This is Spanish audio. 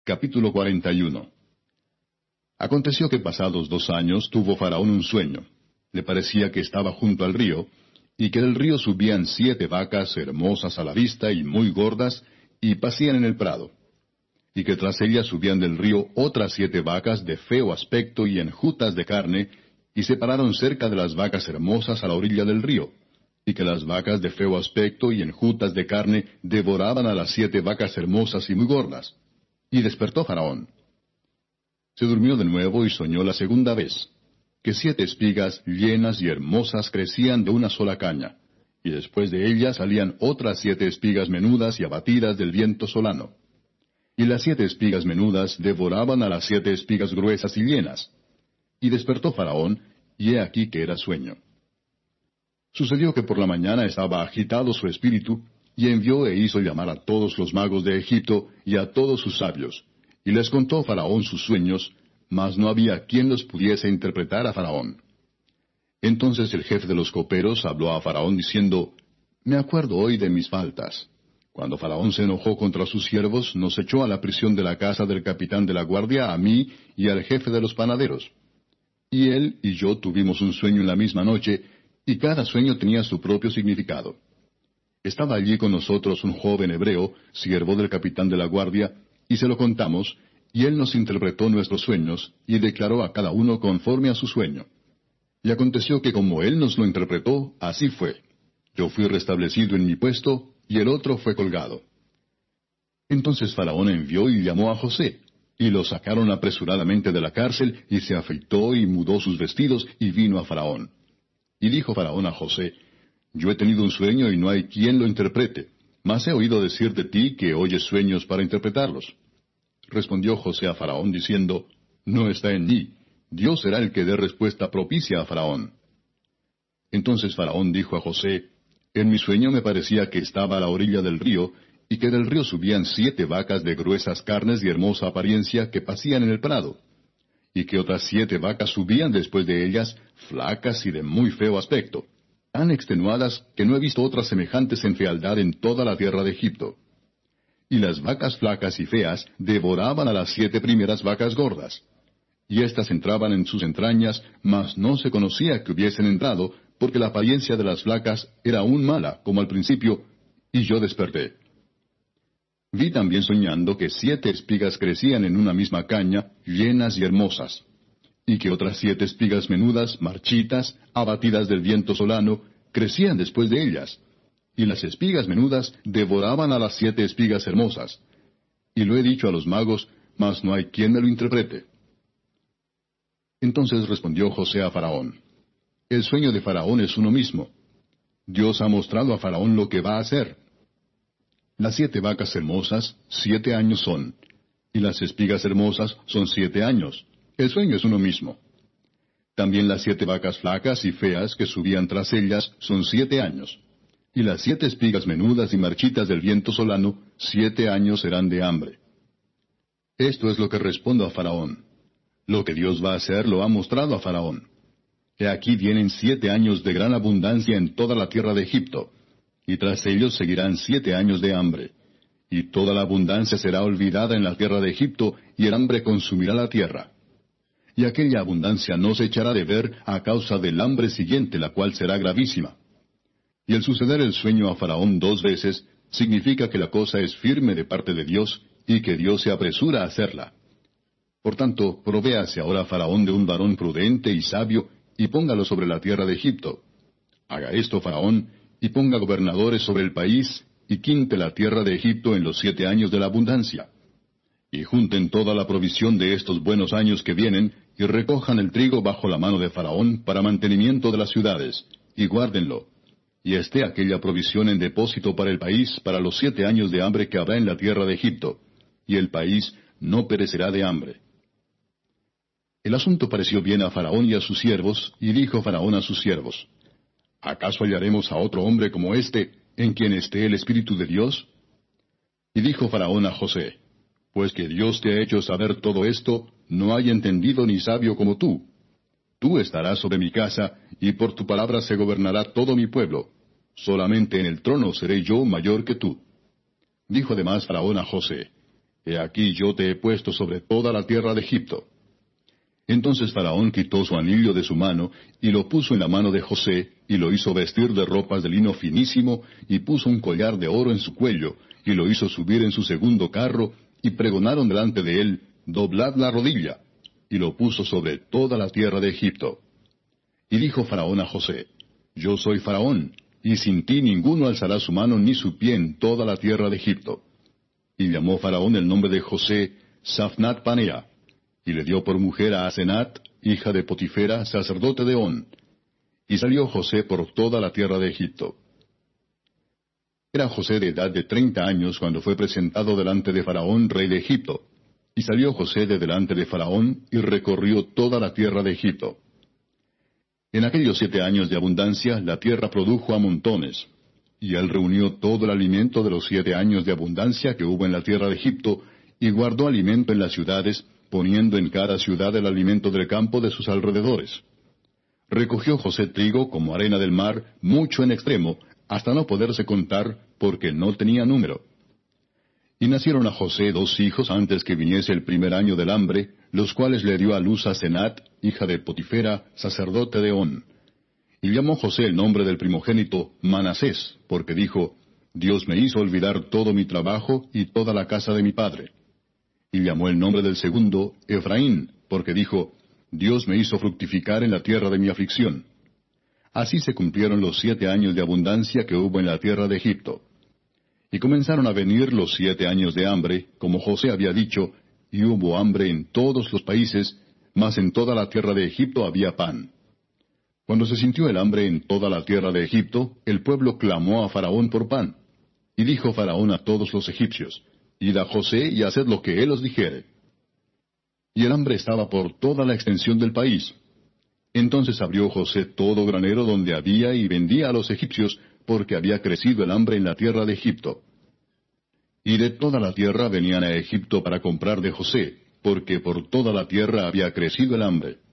Capítulo 41. Aconteció que pasados 2 años tuvo Faraón un sueño. Le parecía que estaba junto al río, y que del río subían 7 vacas hermosas a la vista y muy gordas, y pacían en el prado. Y que tras ellas subían del río otras 7 vacas de feo aspecto y enjutas de carne, y se pararon cerca de las vacas hermosas a la orilla del río. Y que las vacas de feo aspecto y enjutas de carne devoraban a las 7 vacas hermosas y muy gordas. Y despertó Faraón. Se durmió de nuevo y soñó la segunda vez, que 7 espigas llenas y hermosas crecían de una sola caña, y después de ellas salían otras 7 espigas menudas y abatidas del viento solano. Y las 7 espigas menudas devoraban a las 7 espigas gruesas y llenas. Y despertó Faraón, y he aquí que era sueño. Sucedió que por la mañana estaba agitado su espíritu, y envió e hizo llamar a todos los magos de Egipto y a todos sus sabios, y les contó Faraón sus sueños, mas no había quien los pudiese interpretar a Faraón. Entonces el jefe de los coperos habló a Faraón diciendo, Me acuerdo hoy de mis faltas. Cuando Faraón se enojó contra sus siervos, nos echó a la prisión de la casa del capitán de la guardia, a mí y al jefe de los panaderos. Y él y yo tuvimos un sueño en la misma noche, y cada sueño tenía su propio significado. Estaba allí con nosotros un joven hebreo, siervo del capitán de la guardia, y se lo contamos, y él nos interpretó nuestros sueños, y declaró a cada uno conforme a su sueño. Y aconteció que como él nos lo interpretó, así fue. Yo fui restablecido en mi puesto, y el otro fue colgado. Entonces Faraón envió y llamó a José, y lo sacaron apresuradamente de la cárcel, y se afeitó y mudó sus vestidos, y vino a Faraón. Y dijo Faraón a José, Yo he tenido un sueño y no hay quien lo interprete, mas he oído decir de ti que oyes sueños para interpretarlos. Respondió José a Faraón diciendo, No está en mí, Dios será el que dé respuesta propicia a Faraón. Entonces Faraón dijo a José, En mi sueño me parecía que estaba a la orilla del río, y que del río subían 7 vacas de gruesas carnes y hermosa apariencia que pacían en el prado, y que otras 7 vacas subían después de ellas, flacas y de muy feo aspecto, tan extenuadas que no he visto otras semejantes en fealdad en toda la tierra de Egipto. Y las vacas flacas y feas devoraban a las 7 primeras vacas gordas. Y éstas entraban en sus entrañas, mas no se conocía que hubiesen entrado, porque la apariencia de las flacas era aún mala, como al principio, y yo desperté. Vi también soñando que 7 espigas crecían en una misma caña, llenas y hermosas, y que otras 7 espigas menudas, marchitas, abatidas del viento solano, crecían después de ellas, y las espigas menudas devoraban a las 7 espigas hermosas. Y lo he dicho a los magos, mas no hay quien me lo interprete. Entonces respondió José a Faraón, El sueño de Faraón es uno mismo. Dios ha mostrado a Faraón lo que va a hacer. Las 7 vacas hermosas, 7 años son, y las espigas hermosas son 7 años. El sueño es uno mismo. También las 7 vacas flacas y feas que subían tras ellas son 7 años. Y las 7 espigas menudas y marchitas del viento solano, 7 años serán de hambre. Esto es lo que respondo a Faraón. Lo que Dios va a hacer lo ha mostrado a Faraón. He aquí vienen 7 años de gran abundancia en toda la tierra de Egipto, y tras ellos seguirán 7 años de hambre. Y toda la abundancia será olvidada en la tierra de Egipto, y el hambre consumirá la tierra. Y aquella abundancia no se echará de ver a causa del hambre siguiente, la cual será gravísima. Y el suceder el sueño a Faraón 2 veces, significa que la cosa es firme de parte de Dios, y que Dios se apresura a hacerla. Por tanto, provéase ahora Faraón de un varón prudente y sabio, y póngalo sobre la tierra de Egipto. Haga esto Faraón, y ponga gobernadores sobre el país, y quinte la tierra de Egipto en los 7 años de la abundancia. Y junten toda la provisión de estos buenos años que vienen, y recojan el trigo bajo la mano de Faraón para mantenimiento de las ciudades, y guárdenlo. Y esté aquella provisión en depósito para el país para los 7 años de hambre que habrá en la tierra de Egipto, y el país no perecerá de hambre. El asunto pareció bien a Faraón y a sus siervos, y dijo Faraón a sus siervos, ¿Acaso hallaremos a otro hombre como éste, en quien esté el Espíritu de Dios? Y dijo Faraón a José, Pues que Dios te ha hecho saber todo esto, no hay entendido ni sabio como tú. Tú estarás sobre mi casa, y por tu palabra se gobernará todo mi pueblo. Solamente en el trono seré yo mayor que tú. Dijo además Faraón a José, He aquí yo te he puesto sobre toda la tierra de Egipto. Entonces Faraón quitó su anillo de su mano, y lo puso en la mano de José, y lo hizo vestir de ropas de lino finísimo, y puso un collar de oro en su cuello, y lo hizo subir en su segundo carro, y pregonaron delante de él, doblad la rodilla, y lo puso sobre toda la tierra de Egipto. Y dijo Faraón a José, Yo soy Faraón, y sin ti ninguno alzará su mano ni su pie en toda la tierra de Egipto. Y llamó Faraón el nombre de José Zaphnath Paneah, y le dio por mujer a Asenat, hija de Potifera, sacerdote de On. Y salió José por toda la tierra de Egipto. Era José de edad de 30 años cuando fue presentado delante de Faraón, rey de Egipto. Y salió José de delante de Faraón, y recorrió toda la tierra de Egipto. En aquellos 7 años de abundancia, la tierra produjo a montones. Y él reunió todo el alimento de los 7 años de abundancia que hubo en la tierra de Egipto, y guardó alimento en las ciudades, poniendo en cada ciudad el alimento del campo de sus alrededores. Recogió José trigo como arena del mar, mucho en extremo, hasta no poderse contar, porque no tenía número. Y nacieron a José 2 hijos antes que viniese el primer año del hambre, los cuales le dio a luz a Asenat, hija de Potifera, sacerdote de On. Y llamó José el nombre del primogénito Manasés, porque dijo, Dios me hizo olvidar todo mi trabajo y toda la casa de mi padre. Y llamó el nombre del segundo Efraín, porque dijo, Dios me hizo fructificar en la tierra de mi aflicción. Así se cumplieron los 7 años de abundancia que hubo en la tierra de Egipto. Y comenzaron a venir los 7 años de hambre, como José había dicho, y hubo hambre en todos los países, mas en toda la tierra de Egipto había pan. Cuando se sintió el hambre en toda la tierra de Egipto, el pueblo clamó a Faraón por pan. Y dijo Faraón a todos los egipcios, Id a José y haced lo que él os dijere. Y el hambre estaba por toda la extensión del país. Entonces abrió José todo granero donde había y vendía a los egipcios, porque había crecido el hambre en la tierra de Egipto. Y de toda la tierra venían a Egipto para comprar de José, porque por toda la tierra había crecido el hambre.